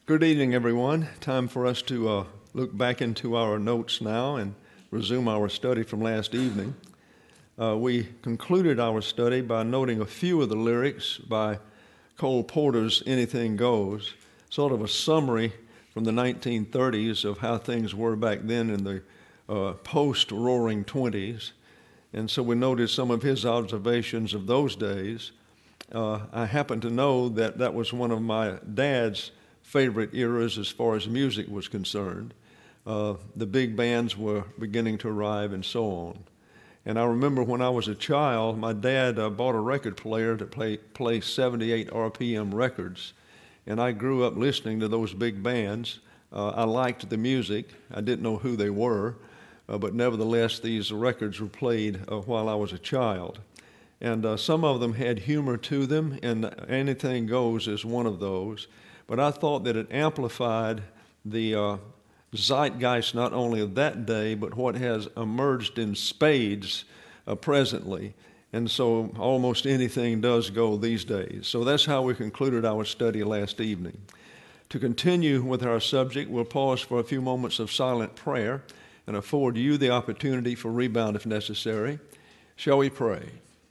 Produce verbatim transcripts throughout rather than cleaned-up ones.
Good evening, everyone. Time for us to uh, look back into our notes now and resume our study from last evening. Uh, we concluded our study by noting a few of the lyrics by Cole Porter's Anything Goes, sort of a summary from the nineteen thirties of how things were back then in the uh, post-Roaring Twenties. And so we noted some of his observations of those days. Uh, I happen to know that that was one of my dad's favorite eras as far as music was concerned. Uh, the big bands were beginning to arrive and so on. And I remember when I was a child, my dad uh, bought a record player to play, play seventy-eight R P M records. And I grew up listening to those big bands. Uh, I liked the music. I didn't know who they were, uh, but nevertheless, these records were played uh, while I was a child. And uh, some of them had humor to them, and Anything Goes is one of those. But I thought that it amplified the uh, zeitgeist not only of that day, but what has emerged in spades uh, presently. And so almost anything does go these days. So that's how we concluded our study last evening. To continue with our subject, we'll pause for a few moments of silent prayer and afford you the opportunity for rebound if necessary. Shall we pray?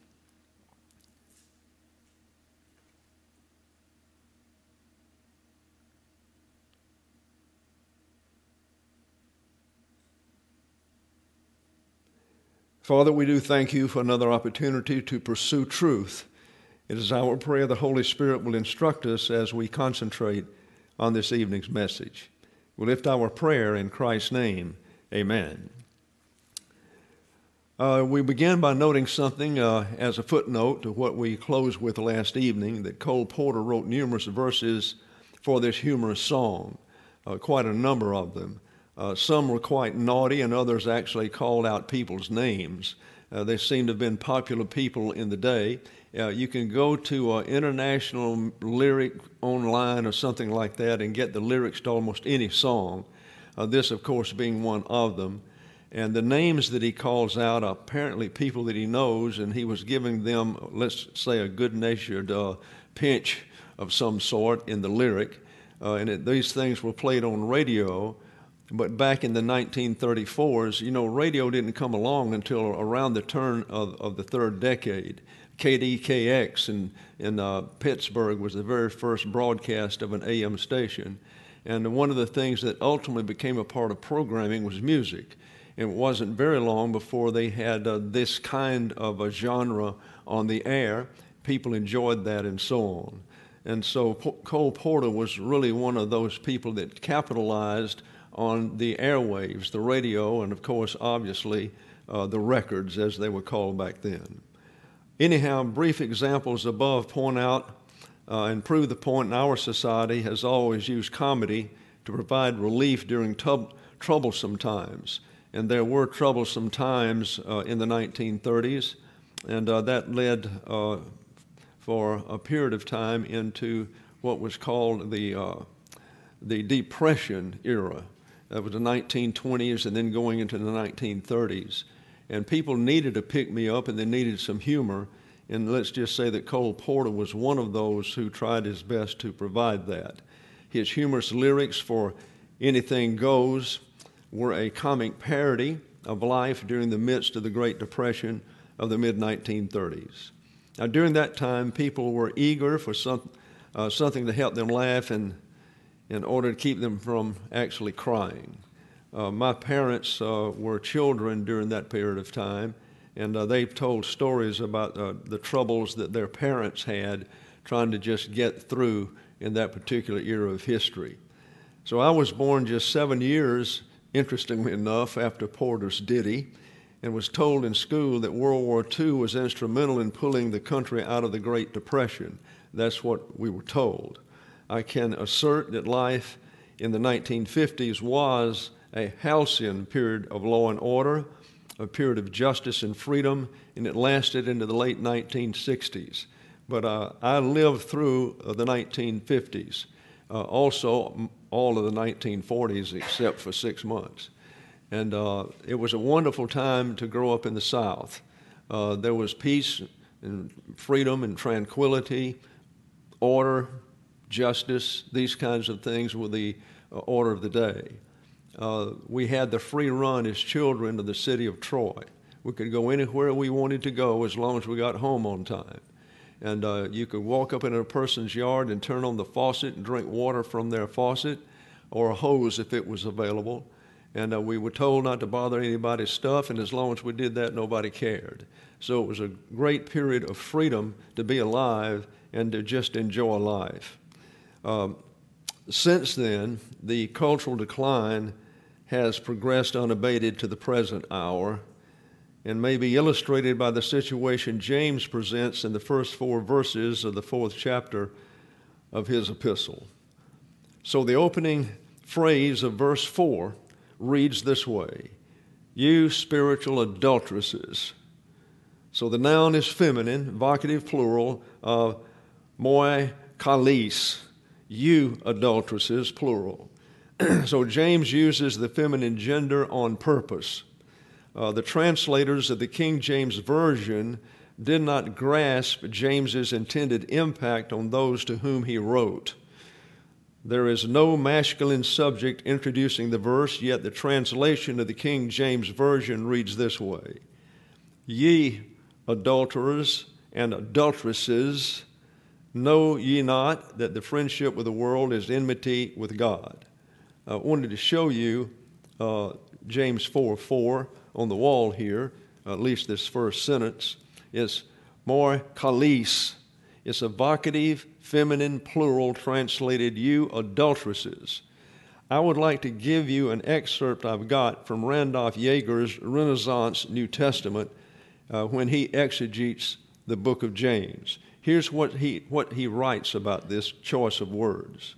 Father, we do thank you for another opportunity to pursue truth. It is our prayer the Holy Spirit will instruct us as we concentrate on this evening's message. We lift our prayer in Christ's name. Amen. Uh, we begin by noting something uh, as a footnote to what we closed with last evening, that Cole Porter wrote numerous verses for this humorous song, uh, quite a number of them. Uh, some were quite naughty, and others actually called out people's names. Uh, they seem to have been popular people in the day. Uh, you can go to uh, International Lyric online or something like that and get the lyrics to almost any song, uh, this, of course, being one of them. And the names that he calls out are apparently people that he knows, and he was giving them, let's say, a good-natured uh, pinch of some sort in the lyric. Uh, and it, these things were played on radio. But back in the nineteen thirty-fours, you know, radio didn't come along until around the turn of, of the third decade. K D K X in, in uh, Pittsburgh was the very first broadcast of an A M station. And one of the things that ultimately became a part of programming was music. It wasn't very long before they had uh, this kind of a genre on the air. People enjoyed that and so on. And so P- Cole Porter was really one of those people that capitalized on the airwaves, the radio, and of course, obviously, uh, the records, as they were called back then. Anyhow, brief examples above point out uh, and prove the point in our society has always used comedy to provide relief during tub- troublesome times. And there were troublesome times uh, in the nineteen thirties, and uh, that led uh, for a period of time into what was called the, uh, the Depression era. That was the nineteen twenties and then going into the nineteen thirties. And people needed to pick me up, and they needed some humor. And let's just say that Cole Porter was one of those who tried his best to provide that. His humorous lyrics for Anything Goes were a comic parody of life during the midst of the Great Depression of the mid nineteen thirties. Now, during that time, people were eager for some, uh, something to help them laugh and in order to keep them from actually crying. Uh, my parents uh, were children during that period of time, and uh, they've told stories about uh, the troubles that their parents had trying to just get through in that particular era of history. So I was born just seven years, interestingly enough, after Porter's ditty, and was told in school that World War Two was instrumental in pulling the country out of the Great Depression. That's what we were told. I can assert that life in the nineteen fifties was a halcyon period of law and order, a period of justice and freedom, and it lasted into the late nineteen sixties. But uh, I lived through uh, the nineteen fifties, uh, also m- all of the nineteen forties except for six months. And uh, it was a wonderful time to grow up in the South. Uh, there was peace and freedom and tranquility, order, justice, these kinds of things were the uh, order of the day. Uh, we had the free run as children of the city of Troy. We could go anywhere we wanted to go as long as we got home on time. And uh, you could walk up into a person's yard and turn on the faucet and drink water from their faucet, or a hose if it was available. And uh, we were told not to bother anybody's stuff, and as long as we did that, nobody cared. So it was a great period of freedom to be alive and to just enjoy life. Um, since then, the cultural decline has progressed unabated to the present hour, and may be illustrated by the situation James presents in the first four verses of the fourth chapter of his epistle. So the opening phrase of verse four reads this way: "You spiritual adulteresses." So the noun is feminine, vocative plural, of moi kalis, you adulteresses, plural. So James uses the feminine gender on purpose. Uh, the translators of the King James Version did not grasp James's intended impact on those to whom he wrote. There is no masculine subject introducing the verse, yet the translation of the King James Version reads this way: "Ye adulterers and adulteresses, know ye not that the friendship with the world is enmity with God?" I wanted to show you uh, James four four on the wall here, at least this first sentence, is moi kalis. It's a vocative, feminine, plural, translated you adulteresses. I would like to give you an excerpt I've got from Randolph Yeager's Renaissance New Testament uh, when he exegetes the book of James. Here's what he, what he writes about this choice of words.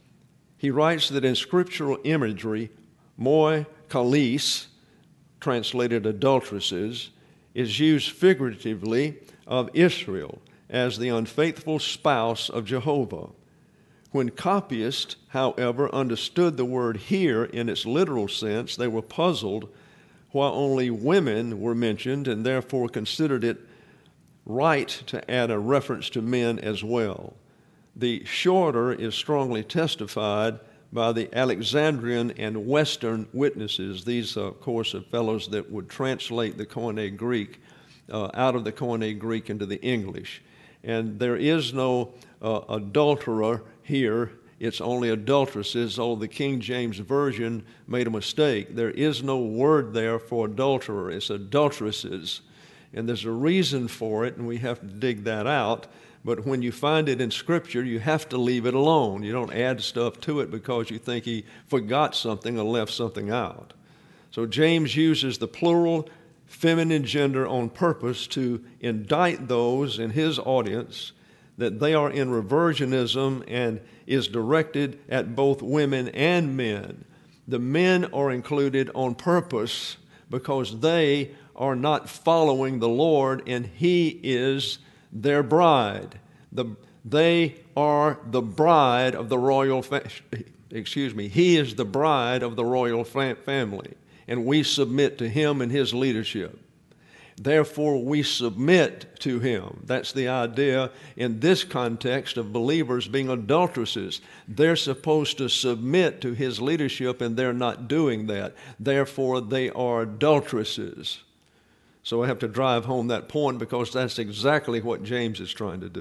He writes that in scriptural imagery, moi kalis, translated adulteresses, is used figuratively of Israel as the unfaithful spouse of Jehovah. When copyists, however, understood the word here in its literal sense, they were puzzled why only women were mentioned, and therefore considered it right to add a reference to men as well. The shorter is strongly testified by the Alexandrian and Western witnesses. These, uh, of course, are fellows that would translate the Koine Greek uh, out of the Koine Greek into the English. And there is no uh, adulterer here. It's only adulteresses. Oh, the King James Version made a mistake. There is no word there for adulterer. It's adulteresses. And there's a reason for it, and we have to dig that out. But when you find it in Scripture, you have to leave it alone. You don't add stuff to it because you think he forgot something or left something out. So James uses the plural feminine gender on purpose to indict those in his audience that they are in reversionism, and is directed at both women and men. The men are included on purpose because they are not following the Lord, and he is their bride. The, they are the bride of the royal, fa- excuse me, he is the bride of the royal fa- family, and we submit to him and his leadership. Therefore, we submit to him. That's the idea in this context of believers being adulteresses. They're supposed to submit to his leadership, and they're not doing that. Therefore, they are adulteresses. So I have to drive home that point because that's exactly what James is trying to do.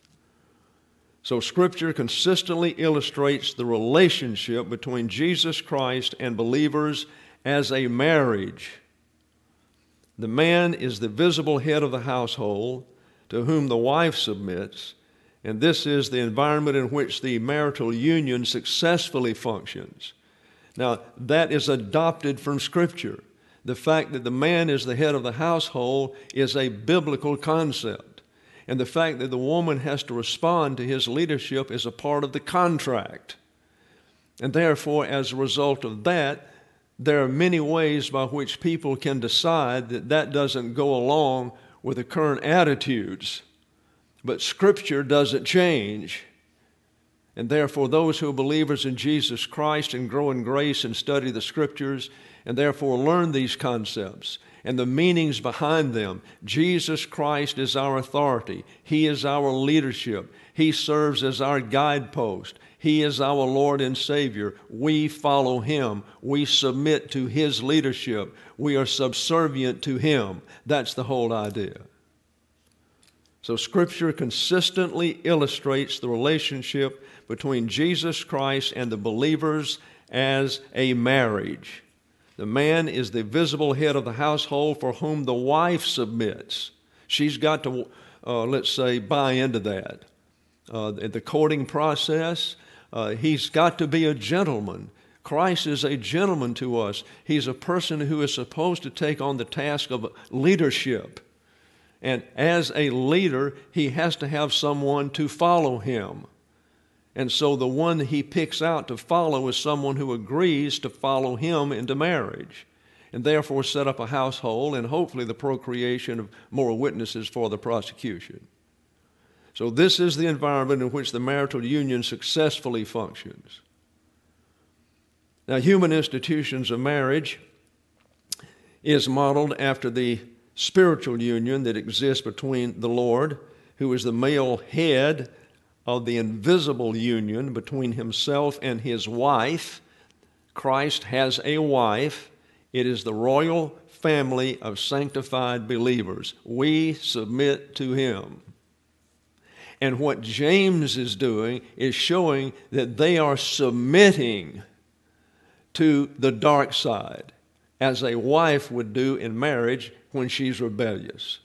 So Scripture consistently illustrates the relationship between Jesus Christ and believers as a marriage. The man is the visible head of the household to whom the wife submits, and this is the environment in which the marital union successfully functions. Now, that is adopted from Scripture. The fact that the man is the head of the household is a biblical concept. And the fact that the woman has to respond to his leadership is a part of the contract. And therefore, as a result of that, there are many ways by which people can decide that that doesn't go along with the current attitudes. But Scripture doesn't change. And therefore, those who are believers in Jesus Christ and grow in grace and study the Scriptures and therefore learn these concepts and the meanings behind them. Jesus Christ is our authority. He is our leadership. He serves as our guidepost. He is our Lord and Savior. We follow Him. We submit to His leadership. We are subservient to Him. That's the whole idea. So Scripture consistently illustrates the relationship between Jesus Christ and the believers as a marriage. The man is the visible head of the household for whom the wife submits. She's got to, uh, let's say, buy into that. Uh, the courting process, uh, he's got to be a gentleman. Christ is a gentleman to us. He's a person who is supposed to take on the task of leadership. And as a leader, he has to have someone to follow him. And so the one he picks out to follow is someone who agrees to follow him into marriage, and therefore set up a household and hopefully the procreation of more witnesses for the prosecution. So this is the environment in which the marital union successfully functions. Now, human institutions of marriage is modeled after the spiritual union that exists between the Lord, who is the male head of the invisible union between himself and his wife. Christ has a wife. It is the royal family of sanctified believers. We submit to him. And what James is doing is showing that they are submitting to the dark side, as a wife would do in marriage when she's rebellious.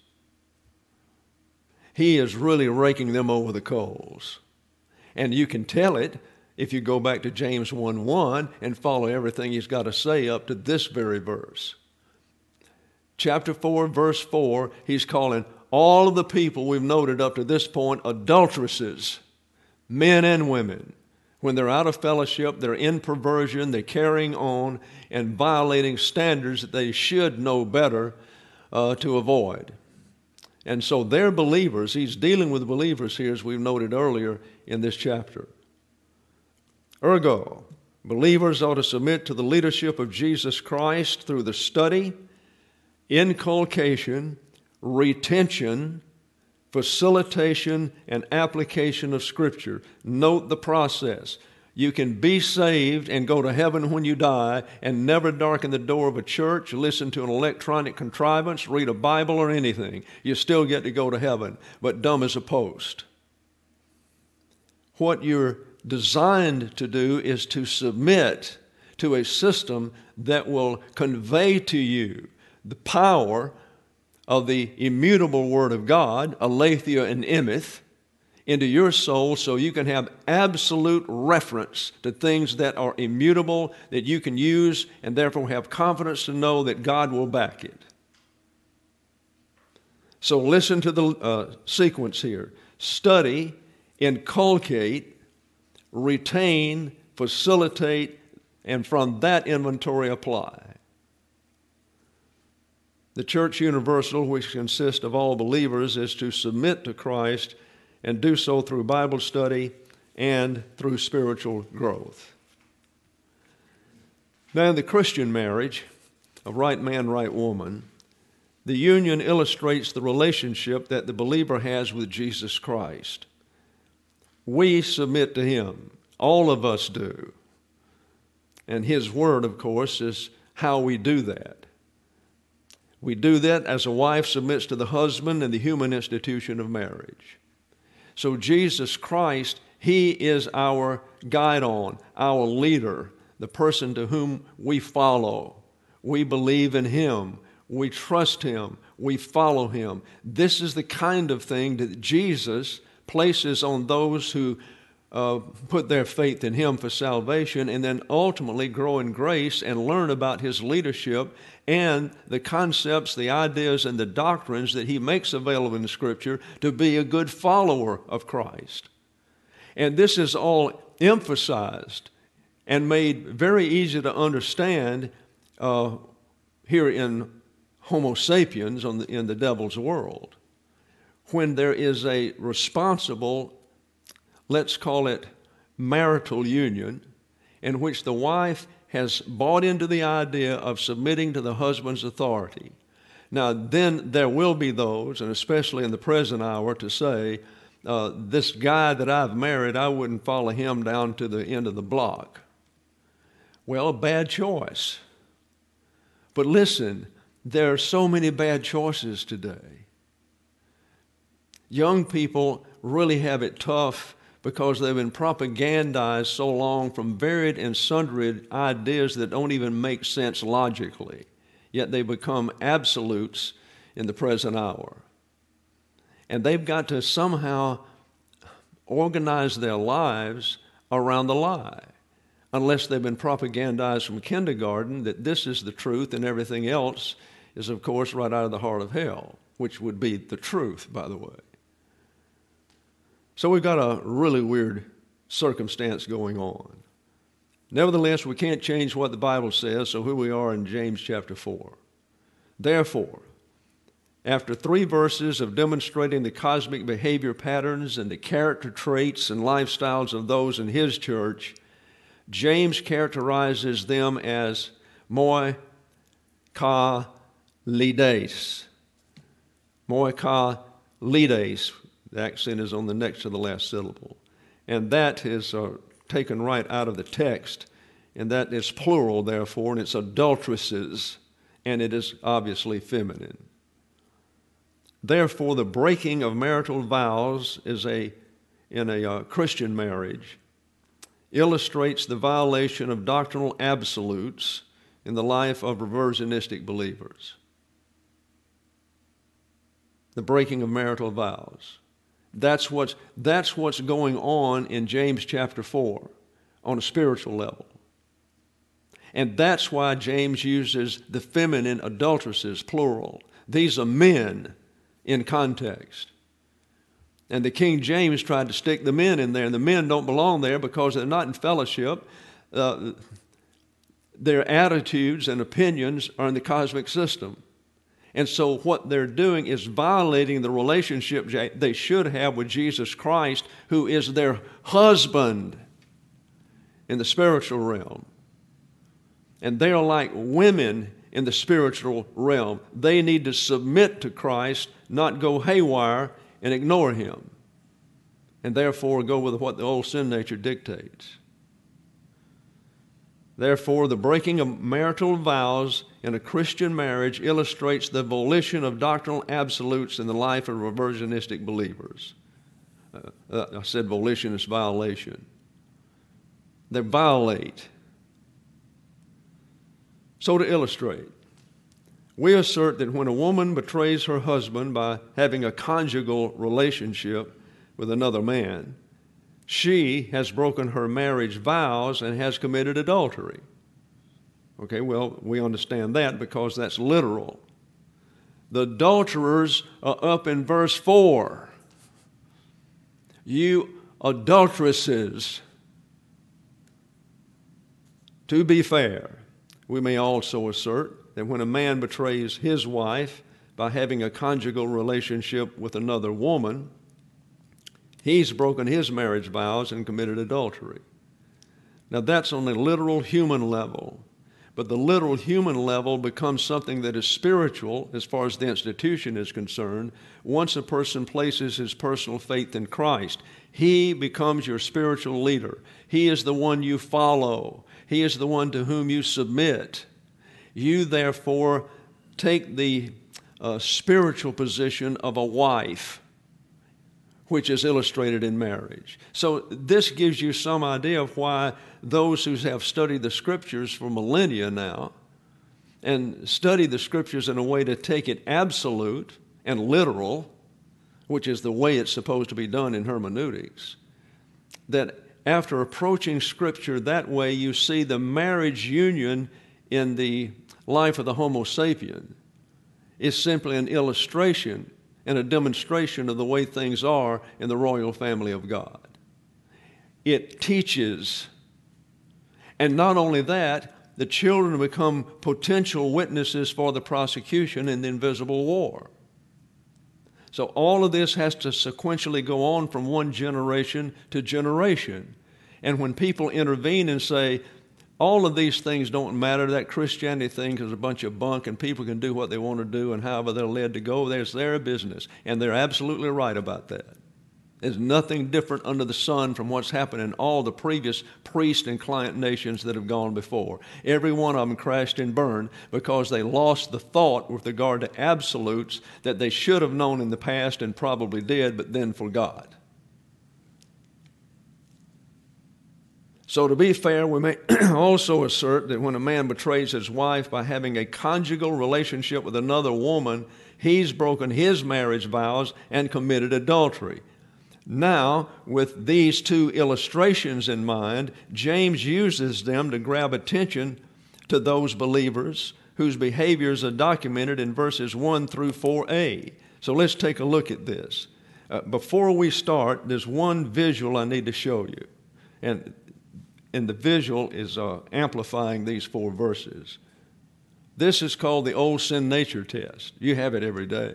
He is really raking them over the coals. And you can tell it if you go back to James one one and follow everything he's got to say up to this very verse. Chapter four, verse four, he's calling all of the people we've noted up to this point adulteresses, men and women. When they're out of fellowship, they're in perversion, they're carrying on and violating standards that they should know better uh, to avoid. And so they're believers. He's dealing with believers here, as we've noted earlier in this chapter. Ergo, believers ought to submit to the leadership of Jesus Christ through the study, inculcation, retention, facilitation, and application of Scripture. Note the process. You can be saved and go to heaven when you die and never darken the door of a church, listen to an electronic contrivance, read a Bible or anything. You still get to go to heaven, but dumb as a post. What you're designed to do is to submit to a system that will convey to you the power of the immutable Word of God, aletheia and emeth, into your soul so you can have absolute reference to things that are immutable, that you can use, and therefore have confidence to know that God will back it. So listen to the uh, sequence here. Study, inculcate, retain, facilitate, and from that inventory apply. The church universal, which consists of all believers, is to submit to Christ and do so through Bible study and through spiritual growth. Now, in the Christian marriage of right man, right woman, the union illustrates the relationship that the believer has with Jesus Christ. We submit to Him. All of us do. And His Word, of course, is how we do that. We do that as a wife submits to the husband in the human institution of marriage. So Jesus Christ, He is our guide-on, our leader, the person to whom we follow. We believe in Him. We trust Him. We follow Him. This is the kind of thing that Jesus places on those who uh, put their faith in Him for salvation and then ultimately grow in grace and learn about His leadership and the concepts, the ideas, and the doctrines that He makes available in Scripture to be a good follower of Christ. And this is all emphasized and made very easy to understand uh, here in Homo sapiens on the, in the devil's world. When there is a responsible, let's call it marital union, in which the wife has bought into the idea of submitting to the husband's authority. Now, then there will be those, and especially in the present hour, to say uh, this guy that I've married, I wouldn't follow him down to the end of the block. Well, a bad choice. But listen, there are so many bad choices today. Young people really have it tough because they've been propagandized so long from varied and sundry ideas that don't even make sense logically, yet they become absolutes in the present hour. And they've got to somehow organize their lives around the lie, unless they've been propagandized from kindergarten that this is the truth and everything else is, of course, right out of the heart of hell, which would be the truth, by the way. So we've got a really weird circumstance going on. Nevertheless, we can't change what the Bible says, so here we are in James chapter four. Therefore, after three verses of demonstrating the cosmic behavior patterns and the character traits and lifestyles of those in his church, James characterizes them as moi ka lides. Moi ka lides. The accent is on the next to the last syllable. And that is uh, taken right out of the text. And that is plural, therefore, and it's adulteresses, and it is obviously feminine. Therefore, the breaking of marital vows is a, in a uh, Christian marriage illustrates the violation of doctrinal absolutes in the life of reversionistic believers. The breaking of marital vows. That's what's, that's what's going on in James chapter four on a spiritual level. And that's why James uses the feminine adulteresses, plural. These are men in context. And the King James tried to stick the men in there, and the men don't belong there because they're not in fellowship. Uh, their attitudes and opinions are in the cosmic system. And so what they're doing is violating the relationship they should have with Jesus Christ, who is their husband in the spiritual realm. And they are like women in the spiritual realm. They need to submit to Christ, not go haywire and ignore him, and therefore go with what the old sin nature dictates. Therefore, the breaking of marital vows in a Christian marriage illustrates the volition of doctrinal absolutes in the life of reversionistic believers. Uh, uh, I said volition is violation. They violate. So to illustrate, we assert that when a woman betrays her husband by having a conjugal relationship with another man, she has broken her marriage vows and has committed adultery. Okay, well, we understand that because that's literal. The adulterers are up in verse four. You adulteresses. To be fair, we may also assert that when a man betrays his wife by having a conjugal relationship with another woman, he's broken his marriage vows and committed adultery. Now that's on a literal human level, but the literal human level becomes something that is spiritual as far as the institution is concerned once a person places his personal faith in Christ. He becomes your spiritual leader. He is the one you follow. He is the one to whom you submit. You, therefore, take the uh, spiritual position of a wife, which is illustrated in marriage. So this gives you some idea of why those who have studied the Scriptures for millennia now and study the Scriptures in a way to take it absolute and literal, which is the way it's supposed to be done in hermeneutics, that after approaching Scripture that way, you see the marriage union in the life of the Homo sapien is simply an illustration and a demonstration of the way things are in the royal family of God. It teaches, and not only that, the children become potential witnesses for the prosecution in the invisible war. So all of this has to sequentially go on from one generation to generation. And when people intervene and say, all of these things don't matter, that Christianity thing is a bunch of bunk and people can do what they want to do and however they're led to go, there's their business. And they're absolutely right about that. There's nothing different under the sun from what's happened in all the previous priest and client nations that have gone before. Every one of them crashed and burned because they lost the thought with regard to absolutes that they should have known in the past and probably did, but then forgot. So to be fair, we may also assert that when a man betrays his wife by having a conjugal relationship with another woman, he's broken his marriage vows and committed adultery. Now, with these two illustrations in mind, James uses them to grab attention to those believers whose behaviors are documented in verses one through four a. So let's take a look at this. Uh, before we start, there's one visual I need to show you. And, and the visual is uh, amplifying these four verses. This is called the old sin nature test. You have it every day.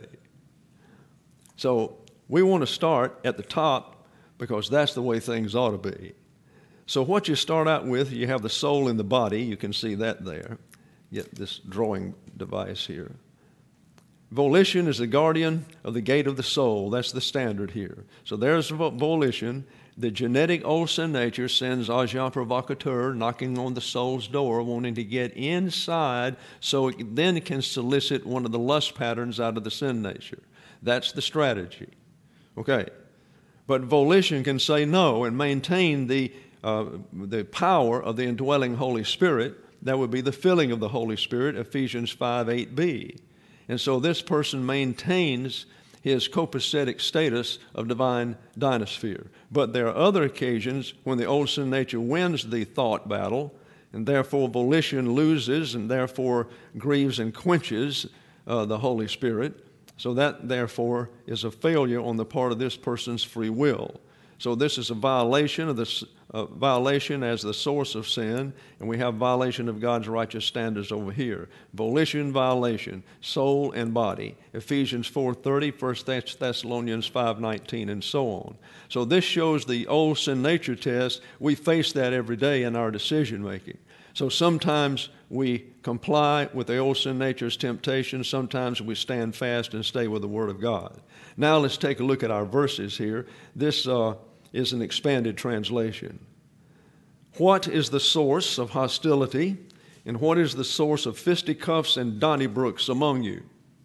So we want to start at the top because that's the way things ought to be. So what you start out with, you have the soul in the body. You can see that there. Get this drawing device here. Volition is the guardian of the gate of the soul. That's the standard here. So there's volition. The genetic old sin nature sends agent provocateur knocking on the soul's door, wanting to get inside so it then can solicit one of the lust patterns out of the sin nature. That's the strategy. Okay. But volition can say no and maintain the, uh, the power of the indwelling Holy Spirit. That would be the filling of the Holy Spirit, Ephesians five eight b. And so this person maintains his copacetic status of divine dynasphere. But there are other occasions when the old sin nature wins the thought battle, and therefore volition loses, and therefore grieves and quenches uh, the Holy Spirit. So that, therefore, is a failure on the part of this person's free will. So this is a violation of the uh, violation as the source of sin, and we have violation of God's righteous standards over here. Volition, violation, soul and body. Ephesians four thirty, First Thessalonians five nineteen, and so on. So this shows the old sin nature test. We face that every day in our decision making. So sometimes we comply with the old sin nature's temptation. Sometimes we stand fast and stay with the Word of God. Now let's take a look at our verses here. This uh, is an expanded translation. What is the source of hostility, and what is the source of fisticuffs and Donnybrooks among you?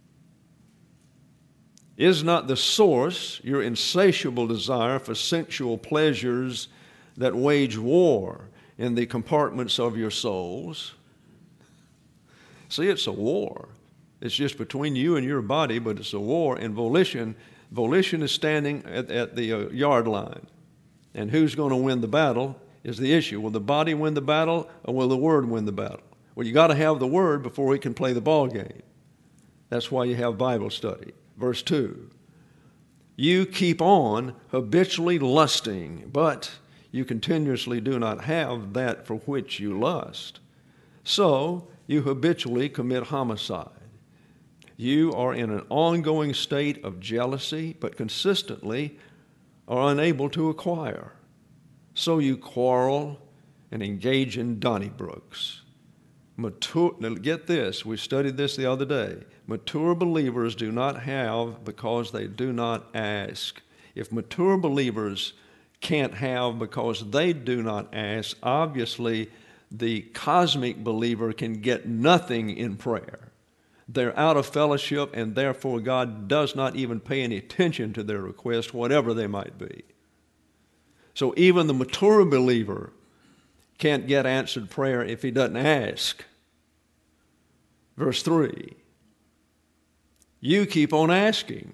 Is not the source your insatiable desire for sensual pleasures that wage war in the compartments of your souls? See, it's a war. It's just between you and your body, but it's a war. And volition, volition is standing at, at the uh, yard line. And who's going to win the battle is the issue. Will the body win the battle, or will the Word win the battle? Well, you got to have the Word before we can play the ball game. That's why you have Bible study. Verse two, you keep on habitually lusting, but you continuously do not have that for which you lust. So you habitually commit homicide. You are in an ongoing state of jealousy, but consistently are unable to acquire. So you quarrel and engage in Donnybrooks. Mature, now get this, we studied this the other day. Mature believers do not have because they do not ask. If mature believers can't have because they do not ask, obviously the cosmic believer can get nothing in prayer. They're out of fellowship, and therefore God does not even pay any attention to their request, whatever they might be. So even the mature believer can't get answered prayer if he doesn't ask. Verse three, you keep on asking.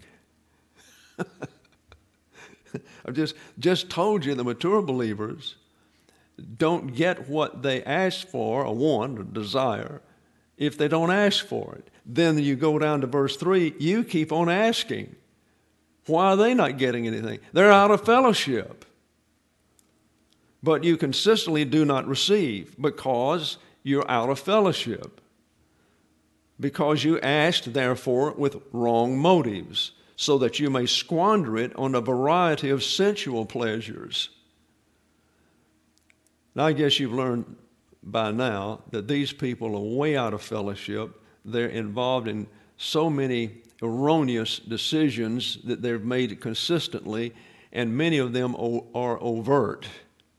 I've just, just told you the mature believers don't get what they ask for, a want, a desire, if they don't ask for it. Then you go down to verse three, you keep on asking. Why are they not getting anything? They're out of fellowship. But you consistently do not receive because you're out of fellowship. Because you asked, therefore, with wrong motives, so that you may squander it on a variety of sensual pleasures. Now, I guess you've learned by now that these people are way out of fellowship. They're involved in so many erroneous decisions that they've made consistently, and many of them o- are overt.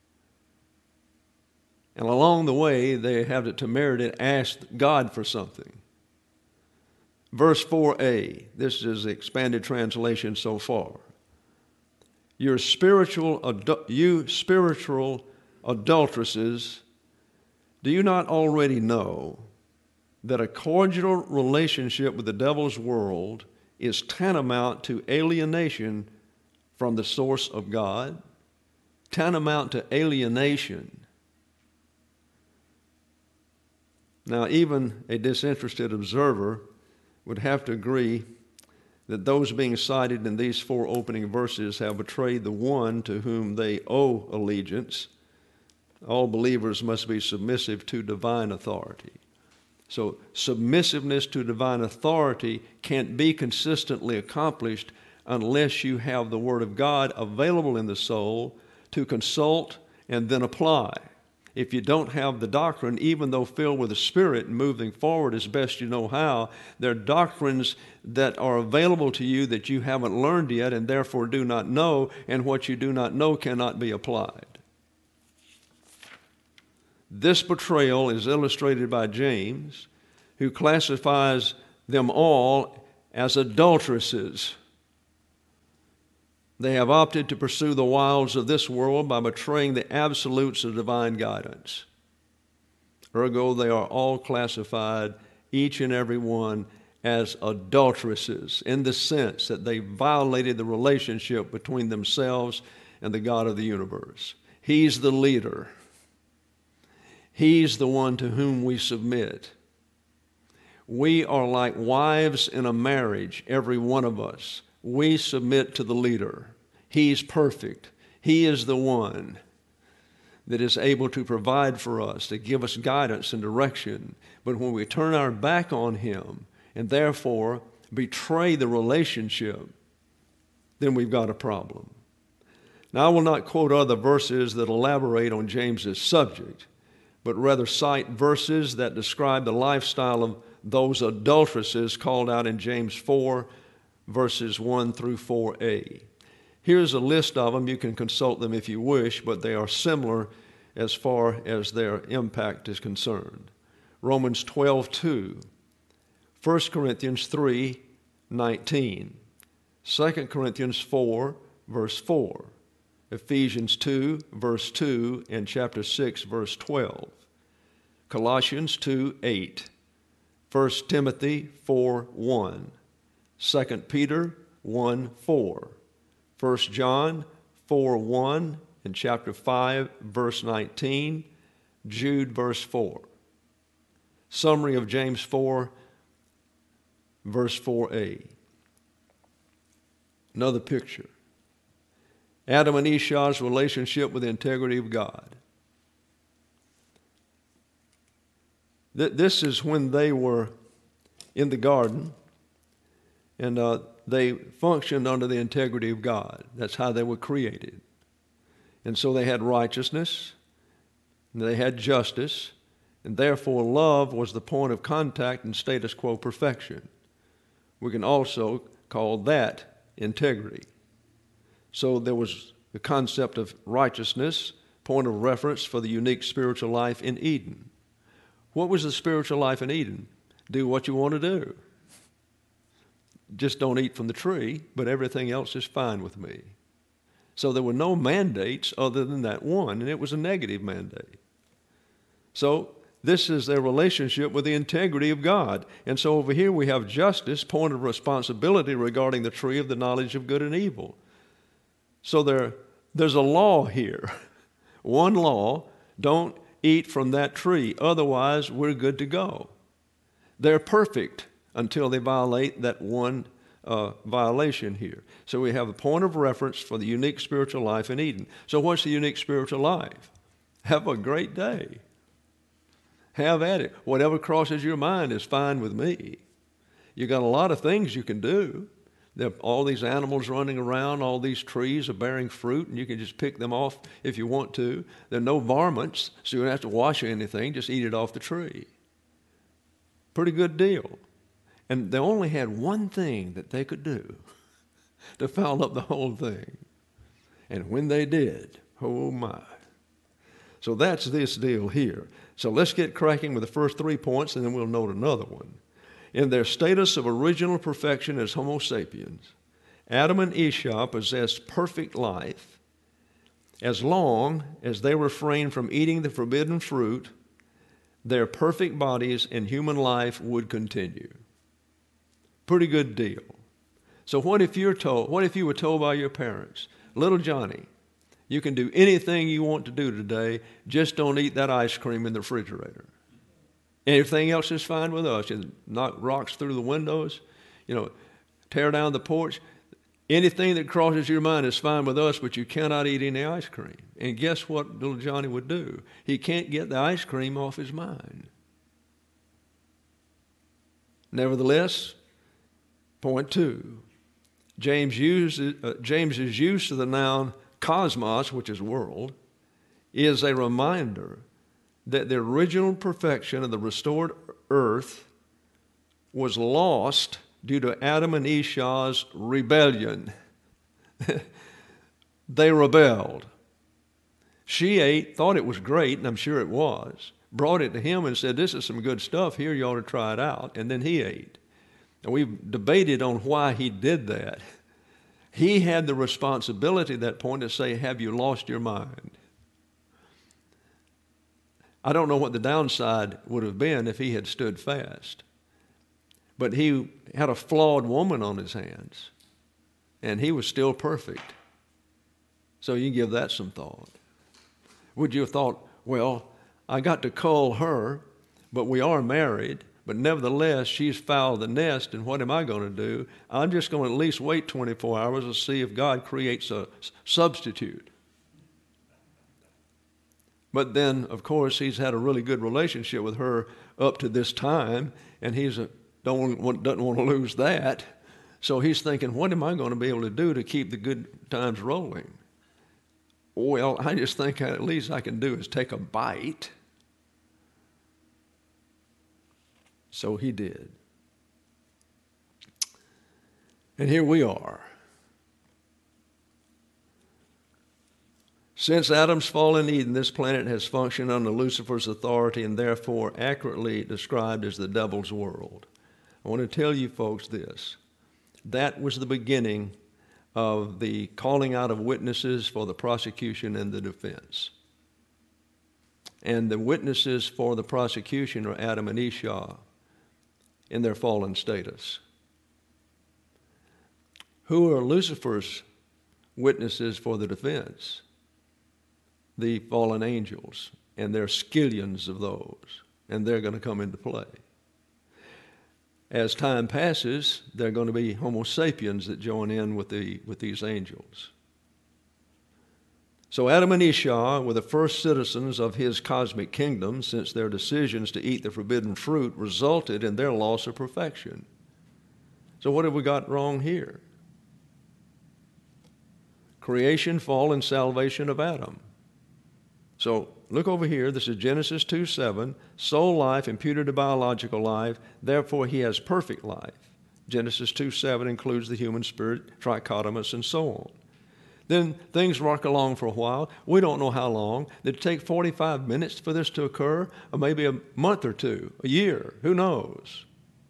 And along the way, they have the temerity to ask God for something. Verse four a, this is the expanded translation so far. Your spiritual, adu- you spiritual adulteresses, do you not already know that a cordial relationship with the devil's world is tantamount to alienation from the source of God? Tantamount to alienation. Now, even a disinterested observer would have to agree that those being cited in these four opening verses have betrayed the one to whom they owe allegiance. All believers must be submissive to divine authority. So submissiveness to divine authority can't be consistently accomplished unless you have the Word of God available in the soul to consult and then apply. If you don't have the doctrine, even though filled with the Spirit and moving forward as best you know how, there are doctrines that are available to you that you haven't learned yet and therefore do not know, and what you do not know cannot be applied. This betrayal is illustrated by James, who classifies them all as adulteresses. They have opted to pursue the wiles of this world by betraying the absolutes of divine guidance. Ergo, they are all classified, each and every one, as adulteresses in the sense that they violated the relationship between themselves and the God of the universe. He's the leader. He's the one to whom we submit. We are like wives in a marriage, every one of us. We submit to the leader. He's perfect. He is the one that is able to provide for us, to give us guidance and direction. But when we turn our back on him and therefore betray the relationship, then we've got a problem. Now, I will not quote other verses that elaborate on James's subject, but rather cite verses that describe the lifestyle of those adulteresses called out in James four, verses one through four a. Here's a list of them. You can consult them if you wish, but they are similar as far as their impact is concerned. Romans twelve two, First Corinthians three nineteen, Second Corinthians four, verse four, Ephesians two, verse two, and chapter six, verse twelve, Colossians two eight, First Timothy four one, Second Peter one four, First John four one, and chapter five, verse nineteen, Jude verse four. Summary of James four, verse four a. Another picture. Adam and Esau's relationship with the integrity of God. This is when they were in the garden, and uh, they functioned under the integrity of God. That's how they were created. And so they had righteousness, and they had justice, and therefore love was the point of contact and status quo perfection. We can also call that integrity. So there was the concept of righteousness, point of reference for the unique spiritual life in Eden. What was the spiritual life in Eden? Do what you want to do. Just don't eat from the tree, but everything else is fine with me. So there were no mandates other than that one, and it was a negative mandate. So this is their relationship with the integrity of God. And so over here we have justice, point of responsibility regarding the tree of the knowledge of good and evil. So there, there's a law here. One law, don't eat from that tree. Otherwise, we're good to go. They're perfect until they violate that one uh, violation here. So we have a point of reference for the unique spiritual life in Eden. So what's the unique spiritual life? Have a great day. Have at it. Whatever crosses your mind is fine with me. You got a lot of things you can do. There are all these animals running around, all these trees are bearing fruit, and you can just pick them off if you want to. There are no varmints, so you don't have to wash anything, just eat it off the tree. Pretty good deal. And they only had one thing that they could do to foul up the whole thing. And when they did, oh my. So that's this deal here. So let's get cracking with the first three points, and then we'll note another one. In their status of original perfection as Homo sapiens, Adam and Esau possessed perfect life as long as they refrained from eating the forbidden fruit. Their perfect bodies and human life would continue. Pretty good deal. So what if you're told, what if you were told by your parents, little Johnny, you can do anything you want to do today, just don't eat that ice cream in the refrigerator. Everything else is fine with us. You knock rocks through the windows, you know, tear down the porch. Anything that crosses your mind is fine with us, but you cannot eat any ice cream. And guess what little Johnny would do? He can't get the ice cream off his mind. Nevertheless, point two, James uses, uh, James's use of the noun cosmos, which is world, is a reminder that the original perfection of the restored earth was lost due to Adam and Esau's rebellion. They rebelled. She ate, thought it was great, and I'm sure it was, brought it to him and said, this is some good stuff here, you ought to try it out, and then he ate. And we've debated on why he did that. He had the responsibility at that point to say, have you lost your mind? I don't know what the downside would have been if he had stood fast. But he had a flawed woman on his hands, and he was still perfect. So you can give that some thought. Would you have thought, well, I got to cull her, but we are married, but nevertheless, she's fouled the nest, and what am I going to do? I'm just going to at least wait twenty-four hours to see if God creates a substitute. But then, of course, he's had a really good relationship with her up to this time, and he's a, don't want, doesn't want to lose that. So he's thinking, what am I going to be able to do to keep the good times rolling? Well, I just think at least I can do is take a bite. So he did. And here we are. Since Adam's fall in Eden, this planet has functioned under Lucifer's authority and therefore accurately described as the devil's world. I want to tell you folks this. That was the beginning of the calling out of witnesses for the prosecution and the defense. And the witnesses for the prosecution are Adam and Esau in their fallen status. Who are Lucifer's witnesses for the defense? The fallen angels, and there are skillions of those, and they're going to come into play. As time passes, there are going to be Homo sapiens that join in with, the, with these angels. So Adam and Esau were the first citizens of his cosmic kingdom, since their decisions to eat the forbidden fruit resulted in their loss of perfection. So what have we got wrong here? Creation, fall, and salvation of Adam. So look over here. This is Genesis two seven. Soul life imputed to biological life. Therefore, he has perfect life. Genesis two seven includes the human spirit, trichotomous, and so on. Then things rock along for a while. We don't know how long. Did it take forty-five minutes for this to occur? Or maybe a month or two, a year? Who knows?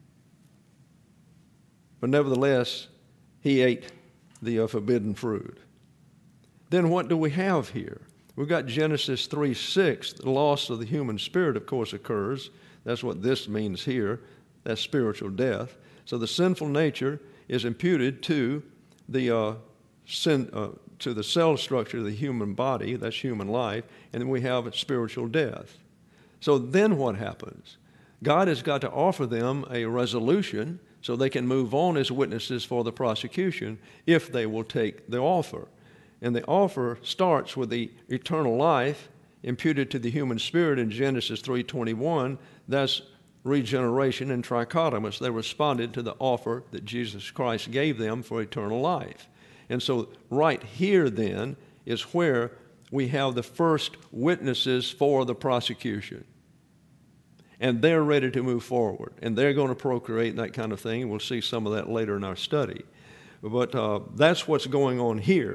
But nevertheless, he ate the uh, forbidden fruit. Then what do we have here? We've got Genesis three six. The loss of the human spirit, of course, occurs. That's what this means here. That's spiritual death. So the sinful nature is imputed to the uh, sin, uh, to the cell structure of the human body. That's human life. And then we have spiritual death. So then what happens? God has got to offer them a resolution so they can move on as witnesses for the prosecution if they will take the offer. And the offer starts with the eternal life imputed to the human spirit in Genesis three twenty-one. That's regeneration and trichotomous. They responded to the offer that Jesus Christ gave them for eternal life. And so right here then is where we have the first witnesses for the prosecution. And they're ready to move forward. And they're going to procreate and that kind of thing. We'll see some of that later in our study. But uh, that's what's going on here.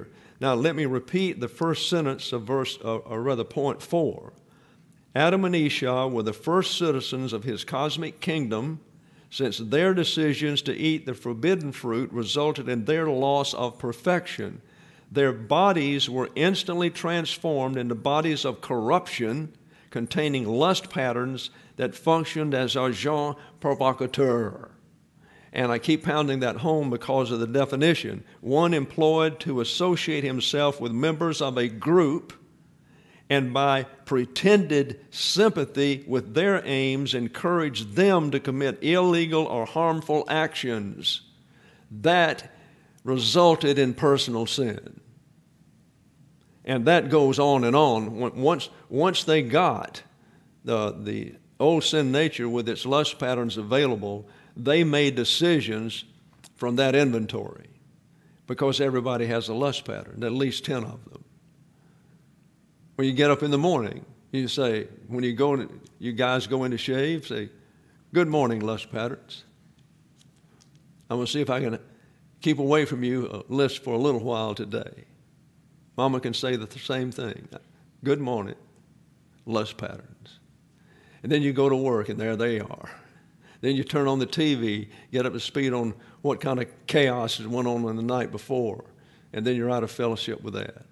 Now, let me repeat the first sentence of verse, uh, or rather, point four. Adam and Esau were the first citizens of his cosmic kingdom, since their decisions to eat the forbidden fruit resulted in their loss of perfection. Their bodies were instantly transformed into bodies of corruption, containing lust patterns that functioned as agents provocateurs. And I keep pounding that home because of the definition. One employed to associate himself with members of a group and by pretended sympathy with their aims encourage them to commit illegal or harmful actions. That resulted in personal sin. And that goes on and on. Once, once they got the, the old sin nature with its lust patterns available, they made decisions from that inventory, because everybody has a lust pattern, at least ten of them. When you get up in the morning, you say, when you go, you guys go in to shave, say, "Good morning, lust patterns. I'm going to see if I can keep away from you a list for a little while today." Mama can say the same thing. "Good morning, lust patterns." And then you go to work, and there they are. Then you turn on the T V, get up to speed on what kind of chaos has went on in the night before, and then you're out of fellowship with that.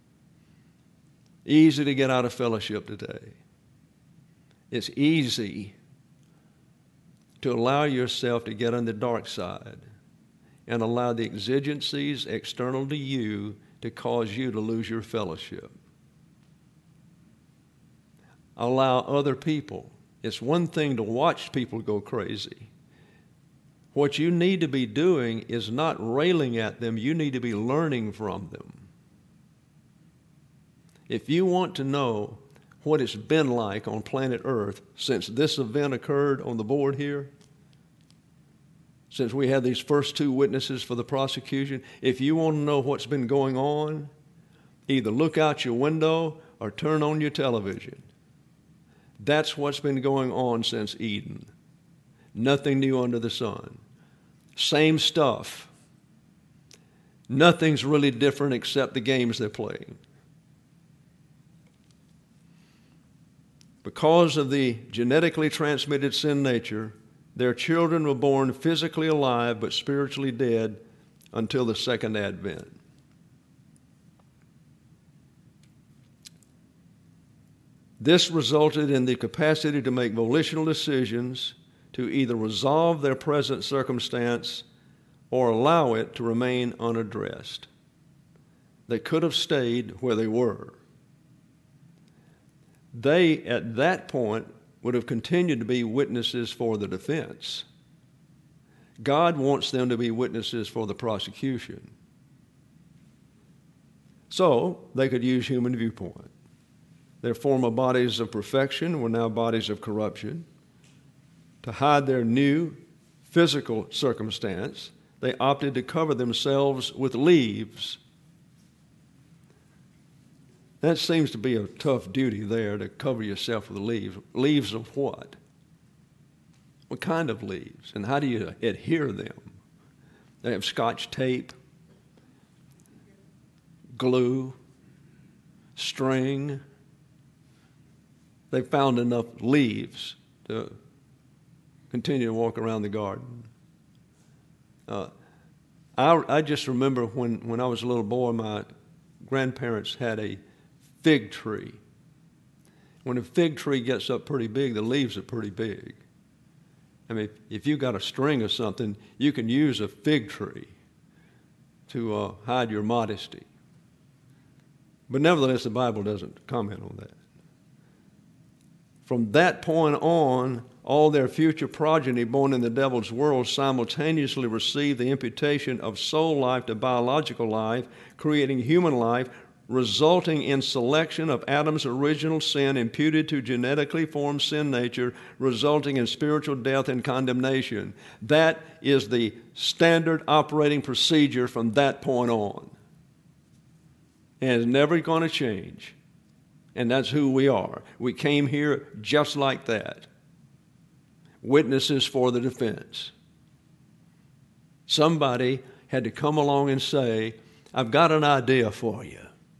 Easy to get out of fellowship today. It's easy to allow yourself to get on the dark side and allow the exigencies external to you to cause you to lose your fellowship. Allow other people. It's one thing to watch people go crazy. What you need to be doing is not railing at them. You need to be learning from them. If you want to know what it's been like on planet Earth since this event occurred on the board here, since we had these first two witnesses for the prosecution, if you want to know what's been going on, either look out your window or turn on your television. That's what's been going on since Eden. Nothing new under the sun. Same stuff. Nothing's really different except the games they're playing. Because of the genetically transmitted sin nature, their children were born physically alive but spiritually dead until the second advent. This resulted in the capacity to make volitional decisions to either resolve their present circumstance or allow it to remain unaddressed. They could have stayed where they were. They, at that point, would have continued to be witnesses for the defense. God wants them to be witnesses for the prosecution. So they could use human viewpoint. Their former bodies of perfection were now bodies of corruption. To hide their new physical circumstance, they opted to cover themselves with leaves. That seems to be a tough duty there, to cover yourself with leaves. Leaves of what? What kind of leaves? And how do you adhere them? They have Scotch tape, glue, string. They found enough leaves to continue to walk around the garden. Uh, I, I just remember when, when I was a little boy, my grandparents had a fig tree. When a fig tree gets up pretty big, the leaves are pretty big. I mean, if you've got a string or something, you can use a fig tree to uh, hide your modesty. But nevertheless, the Bible doesn't comment on that. From that point on, all their future progeny born in the devil's world simultaneously received the imputation of soul life to biological life, creating human life, resulting in selection of Adam's original sin imputed to genetically formed sin nature, resulting in spiritual death and condemnation. That is the standard operating procedure from that point on. And it's never going to change. And that's who we are. We came here just like that. Witnesses for the defense. Somebody had to come along and say, I've got an idea for you.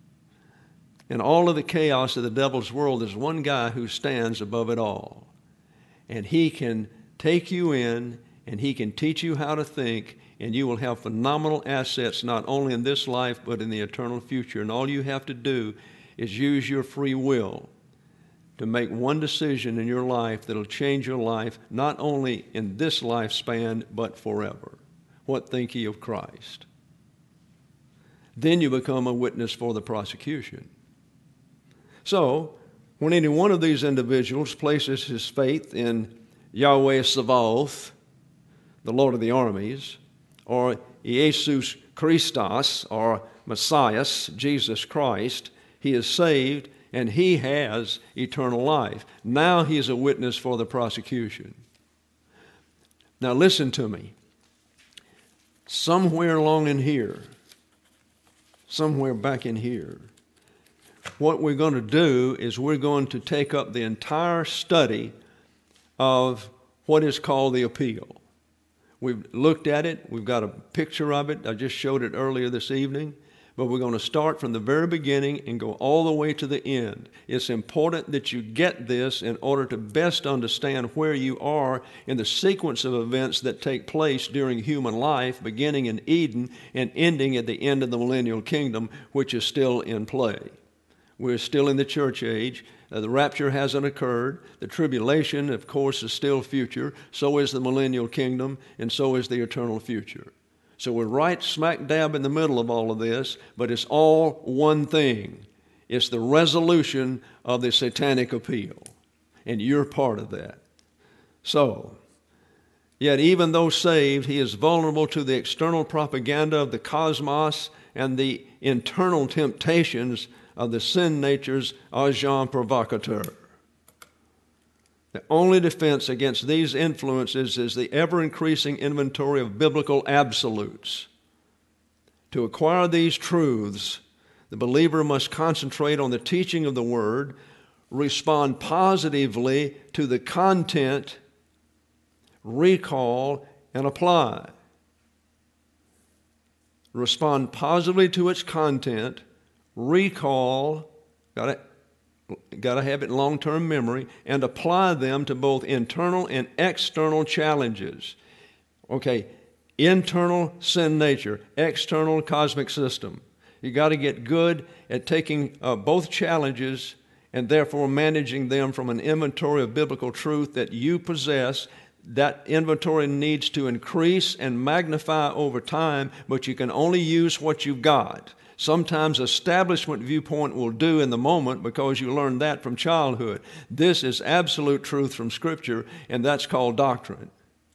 In all of the chaos of the devil's world, there's one guy who stands above it all. And he can take you in, and he can teach you how to think, and you will have phenomenal assets not only in this life but in the eternal future. And all you have to do is use your free will to make one decision in your life that'll change your life not only in this lifespan but forever. What think ye of Christ? Then you become a witness for the prosecution. So, when any one of these individuals places his faith in Yahweh Sabaoth, the Lord of the armies, or Jesus Christos, or Messiah, Jesus Christ, he is saved and he has eternal life. Now he is a witness for the prosecution. Now listen to me. Somewhere along in here, somewhere back in here, what we're going to do is we're going to take up the entire study of what is called the appeal. We've looked at it. We've got a picture of it. I just showed it earlier this evening. But we're going to start from the very beginning and go all the way to the end. It's important that you get this in order to best understand where you are in the sequence of events that take place during human life, beginning in Eden and ending at the end of the millennial kingdom, which is still in play. We're still in the church age. Uh, the rapture hasn't occurred. The tribulation, of course, is still future. So is the millennial kingdom, and so is the eternal future. So we're right smack dab in the middle of all of this, but it's all one thing. It's the resolution of the satanic appeal, and you're part of that. So, yet even though saved, he is vulnerable to the external propaganda of the cosmos and the internal temptations of the sin nature's agent provocateur. The only defense against these influences is the ever-increasing inventory of biblical absolutes. To acquire these truths, the believer must concentrate on the teaching of the Word, respond positively to the content, recall, and apply. Respond positively to its content, recall, got it? Got to have it in long-term memory, and apply them to both internal and external challenges. Okay, internal sin nature, external cosmic system. You got to get good at taking uh, both challenges and therefore managing them from an inventory of biblical truth that you possess. That inventory needs to increase and magnify over time, but you can only use what you've got. Sometimes establishment viewpoint will do in the moment because you learned that from childhood. This is absolute truth from Scripture, and that's called doctrine.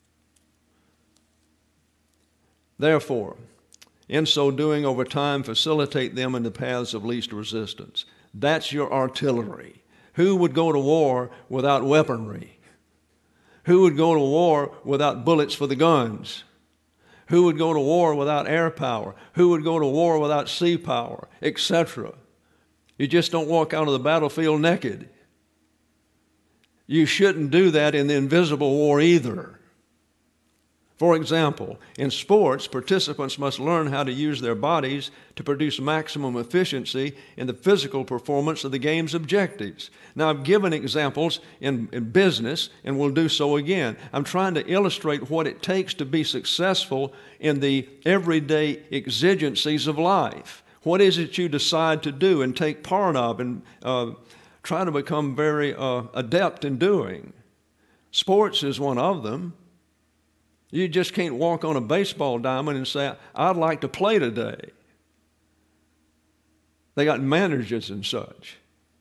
Therefore, in so doing over time, facilitate them in the paths of least resistance. That's your artillery. Who would go to war without weaponry? Who would go to war without bullets for the guns? Who would go to war without air power? Who would go to war without sea power, et cetera? You just don't walk out of the battlefield naked. You shouldn't do that in the invisible war either. For example, in sports, participants must learn how to use their bodies to produce maximum efficiency in the physical performance of the game's objectives. Now, I've given examples in, in business, and will do so again. I'm trying to illustrate what it takes to be successful in the everyday exigencies of life. What is it you decide to do and take part of and uh, try to become very uh, adept in doing? Sports is one of them. You just can't walk on a baseball diamond and say, I'd like to play today. They got managers and such.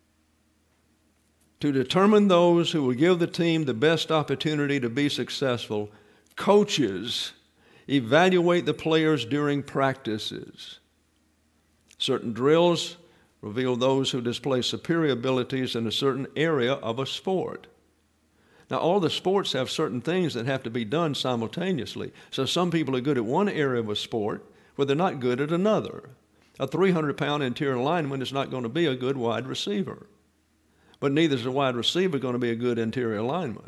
To determine those who will give the team the best opportunity to be successful, coaches evaluate the players during practices. Certain drills reveal those who display superior abilities in a certain area of a sport. Now, all the sports have certain things that have to be done simultaneously. So some people are good at one area of a sport, but they're not good at another. A three hundred pound interior lineman is not going to be a good wide receiver. But neither is a wide receiver going to be a good interior lineman.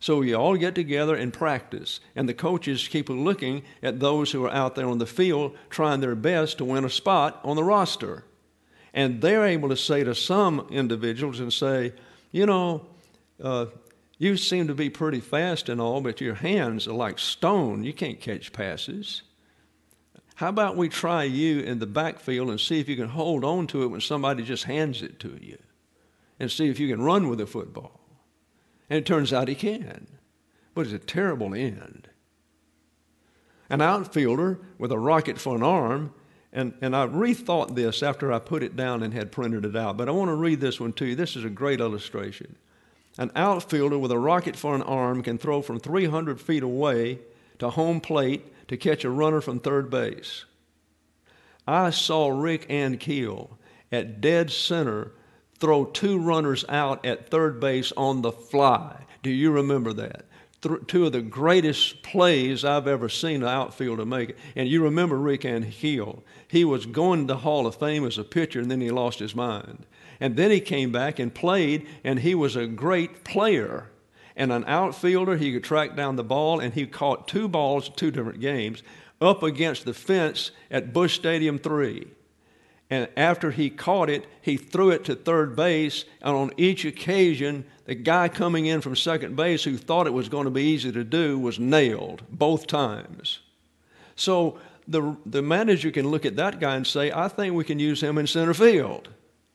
So you all get together and practice, and the coaches keep looking at those who are out there on the field trying their best to win a spot on the roster. And they're able to say to some individuals and say, you know, uh, you seem to be pretty fast and all, but your hands are like stone. You can't catch passes. How about we try you in the backfield and see if you can hold on to it when somebody just hands it to you, and see if you can run with the football. And it turns out he can, but it's a terrible end. An outfielder with a rocket for an arm, and, and I rethought this after I put it down and had printed it out, but I want to read this one to you. This is a great illustration. An outfielder with a rocket for an arm can throw from three hundred feet away to home plate to catch a runner from third base. I saw Rick Ankiel at dead center throw two runners out at third base on the fly. Do you remember that? Th- two of the greatest plays I've ever seen an outfielder make. And you remember Rick Ankiel. He was going to Hall of Fame as a pitcher, and then he lost his mind. And then he came back and played, and he was a great player. And an outfielder, he could track down the ball, and he caught two balls, two different games, up against the fence at Busch Stadium three. And after he caught it, he threw it to third base, and on each occasion, the guy coming in from second base who thought it was going to be easy to do was nailed both times. So the, the manager can look at that guy and say, I think we can use him in center field,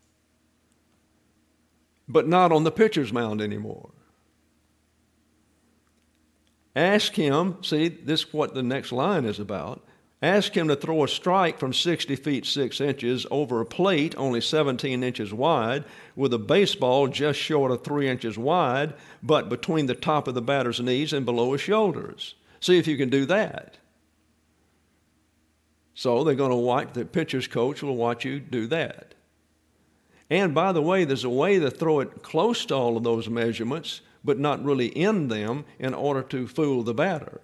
but not on the pitcher's mound anymore. Ask him, see, this is what the next line is about. Ask him to throw a strike from sixty feet six inches over a plate only seventeen inches wide with a baseball just short of three inches wide, but between the top of the batter's knees and below his shoulders. See if you can do that. So they're going to watch, the pitcher's coach will watch you do that. And by the way, there's a way to throw it close to all of those measurements, but not really in them in order to fool the batter.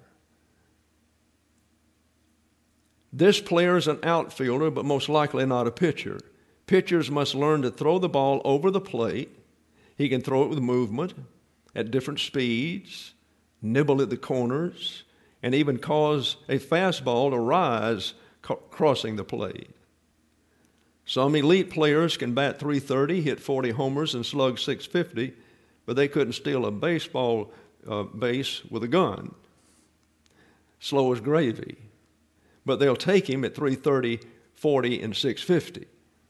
This player is an outfielder, but most likely not a pitcher. Pitchers must learn to throw the ball over the plate. He can throw it with movement at different speeds, nibble at the corners, and even cause a fastball to rise co- crossing the plate. Some elite players can bat three thirty, hit forty homers, and slug six fifty, but they couldn't steal a baseball uh, base with a gun. Slow as gravy. But they'll take him at three thirty, forty, and six fifty.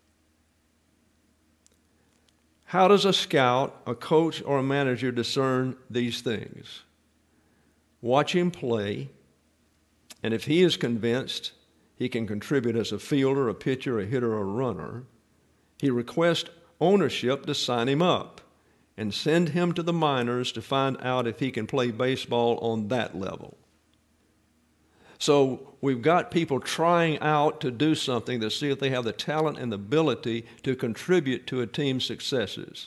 How does a scout, a coach, or a manager discern these things? Watch him play, and if he is convinced he can contribute as a fielder, a pitcher, a hitter, or a runner, he requests ownership to sign him up and send him to the minors to find out if he can play baseball on that level. So we've got people trying out to do something to see if they have the talent and the ability to contribute to a team's successes.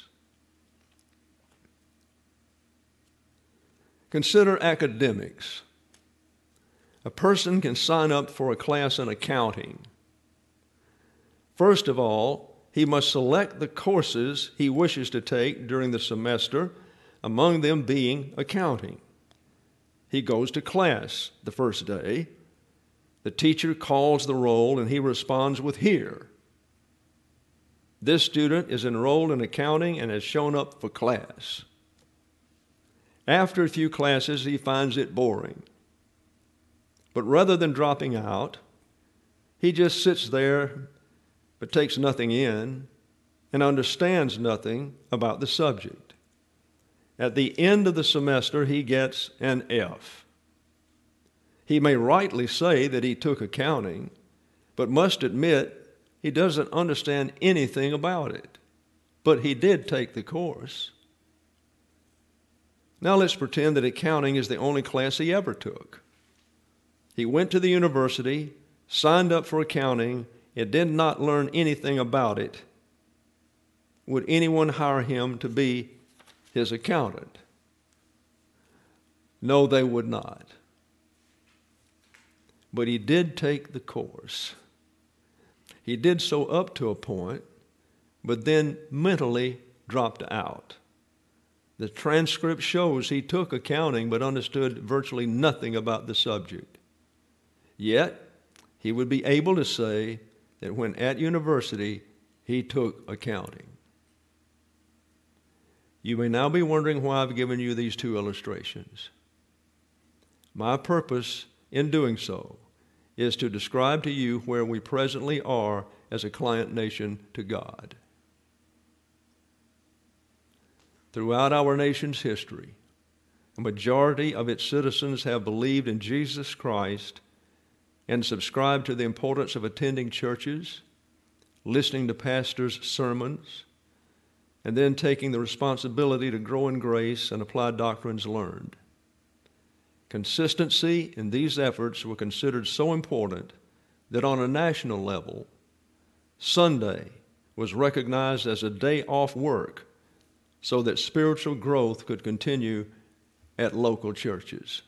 Consider academics. A person can sign up for a class in accounting. First of all, he must select the courses he wishes to take during the semester, among them being accounting. He goes to class the first day. The teacher calls the roll, and he responds with "here." This student is enrolled in accounting and has shown up for class. After a few classes, he finds it boring. But rather than dropping out, he just sits there but takes nothing in and understands nothing about the subject. At the end of the semester, he gets an F. He may rightly say that he took accounting, but must admit he doesn't understand anything about it. But he did take the course. Now let's pretend that accounting is the only class he ever took. He went to the university, signed up for accounting, and did not learn anything about it. Would anyone hire him to be his accountant? No, they would not. But he did take the course. He did so up to a point, but then mentally dropped out. The transcript shows he took accounting but understood virtually nothing about the subject. Yet, he would be able to say that when at university, he took accounting. You may now be wondering why I've given you these two illustrations. My purpose in doing so is to describe to you where we presently are as a client nation to God. Throughout our nation's history, a majority of its citizens have believed in Jesus Christ and subscribed to the importance of attending churches, listening to pastors' sermons, and then taking the responsibility to grow in grace and apply doctrines learned. Consistency in these efforts were considered so important that on a national level, Sunday was recognized as a day off work so that spiritual growth could continue at local churches.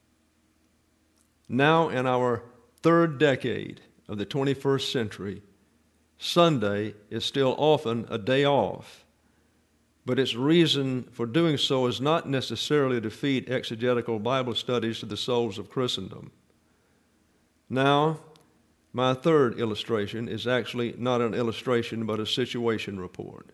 Now, in our third decade of the twenty-first century, Sunday is still often a day off, but its reason for doing so is not necessarily to feed exegetical Bible studies to the souls of Christendom. Now, my third illustration is actually not an illustration but a situation report.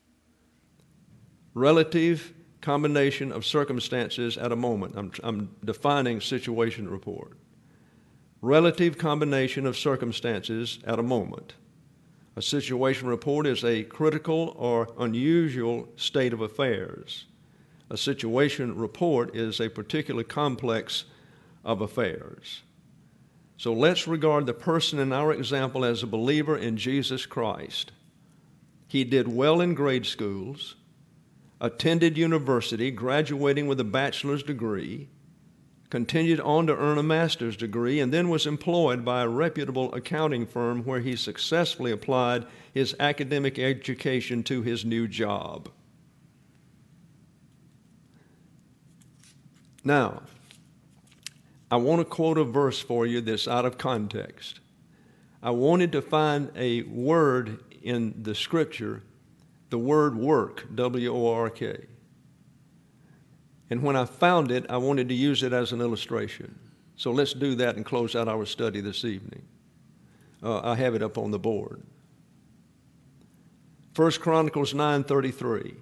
Relative combination of circumstances at a moment. I'm, I'm defining situation report. Relative combination of circumstances at a moment. A situation report is a critical or unusual state of affairs. A situation report is a particular complex of affairs. So let's regard the person in our example as a believer in Jesus Christ. He did well in grade schools, attended university, graduating with a bachelor's degree, continued on to earn a master's degree, and then was employed by a reputable accounting firm where he successfully applied his academic education to his new job. Now, I want to quote a verse for you that's out of context. I wanted to find a word in the Scripture, the word work, W O R K. And when I found it, I wanted to use it as an illustration. So let's do that and close out our study this evening. Uh, I have it up on the board. First Chronicles nine thirty-three.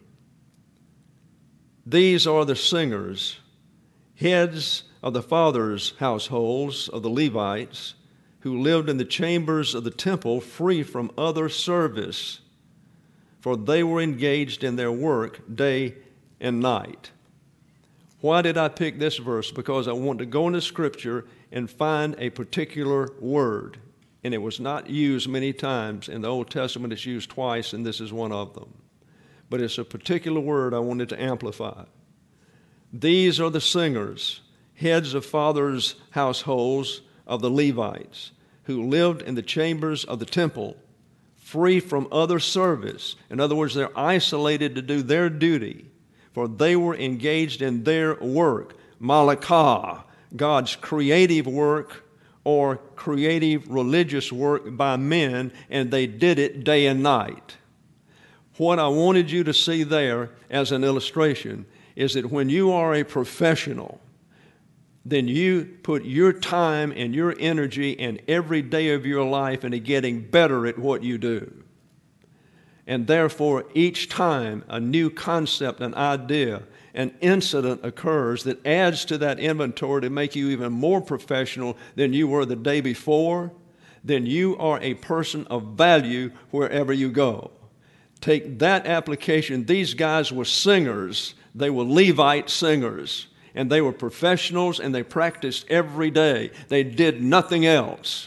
These are the singers, heads of the fathers' households of the Levites, who lived in the chambers of the temple free from other service, for they were engaged in their work day and night. Why did I pick this verse? Because I want to go into Scripture and find a particular word. And it was not used many times. In the Old Testament, it's used twice, and this is one of them. But it's a particular word I wanted to amplify. These are the singers, heads of fathers' households of the Levites, who lived in the chambers of the temple, free from other service. In other words, they're isolated to do their duty, for they were engaged in their work, malakah, God's creative work or creative religious work by men, and they did it day and night. What I wanted you to see there as an illustration is that when you are a professional, then you put your time and your energy and every day of your life into getting better at what you do. And therefore, each time a new concept, an idea, an incident occurs that adds to that inventory to make you even more professional than you were the day before, then you are a person of value wherever you go. Take that application. These guys were singers. They were Levite singers. And they were professionals, and they practiced every day. They did nothing else.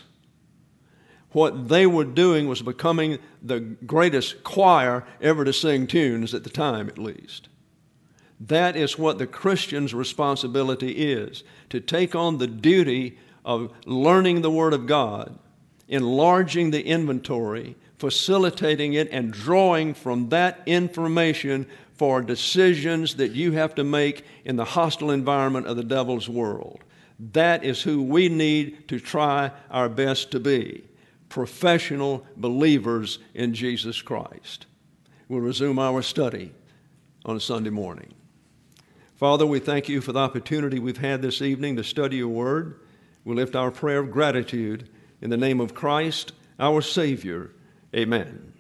What they were doing was becoming the greatest choir ever to sing tunes, at the time at least. That is what the Christian's responsibility is, to take on the duty of learning the Word of God, enlarging the inventory, facilitating it, and drawing from that information for decisions that you have to make in the hostile environment of the devil's world. That is who we need to try our best to be. Professional believers in Jesus Christ. We'll resume our study on Sunday morning. Father, we thank you for the opportunity we've had this evening to study your word. We lift our prayer of gratitude in the name of Christ, our Savior. Amen.